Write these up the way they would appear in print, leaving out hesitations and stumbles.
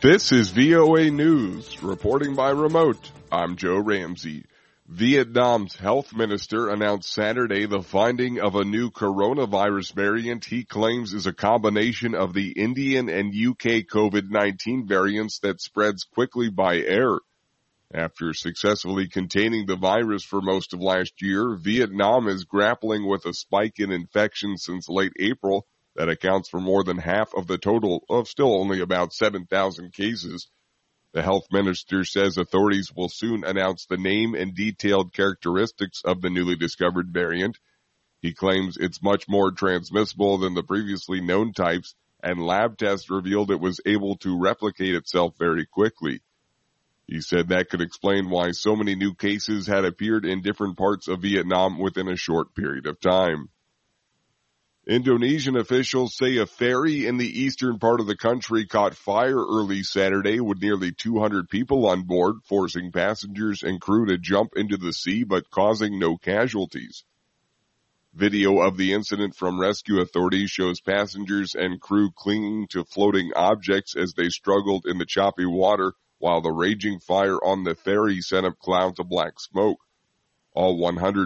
This is VOA News, reporting by remote. I'm Joe Ramsey. Vietnam's health minister announced Saturday the finding of a new coronavirus variant he claims is a combination of the Indian and UK COVID-19 variants that spreads quickly by air. After successfully containing the virus for most of last year, Vietnam is grappling with a spike in infections since late April that accounts for more than half of the total of still only about 7,000 cases. The health minister says authorities will soon announce the name and detailed characteristics of the newly discovered variant. He claims it's much more transmissible than the previously known types, and lab tests revealed it was able to replicate itself very quickly. He said that could explain why so many new cases had appeared in different parts of Vietnam within a short period of time. Indonesian officials say a ferry in the eastern part of the country caught fire early Saturday with nearly 200 people on board, forcing passengers and crew to jump into the sea but causing no casualties. Video of the incident from rescue authorities shows passengers and crew clinging to floating objects as they struggled in the choppy water, while the raging fire on the ferry sent up clouds of black smoke. All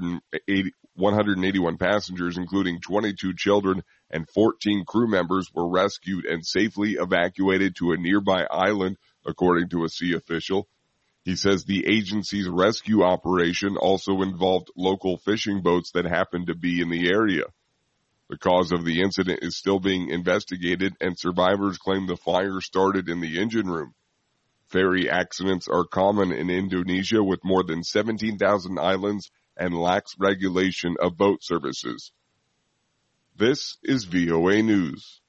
181 passengers, including 22 children and 14 crew members, were rescued and safely evacuated to a nearby island, according to a sea official. He says the agency's rescue operation also involved local fishing boats that happened to be in the area. The cause of the incident is still being investigated, and survivors claim the fire started in the engine room. Ferry accidents are common in Indonesia, with more than 17,000 islands and lax regulation of boat services. This is VOA News.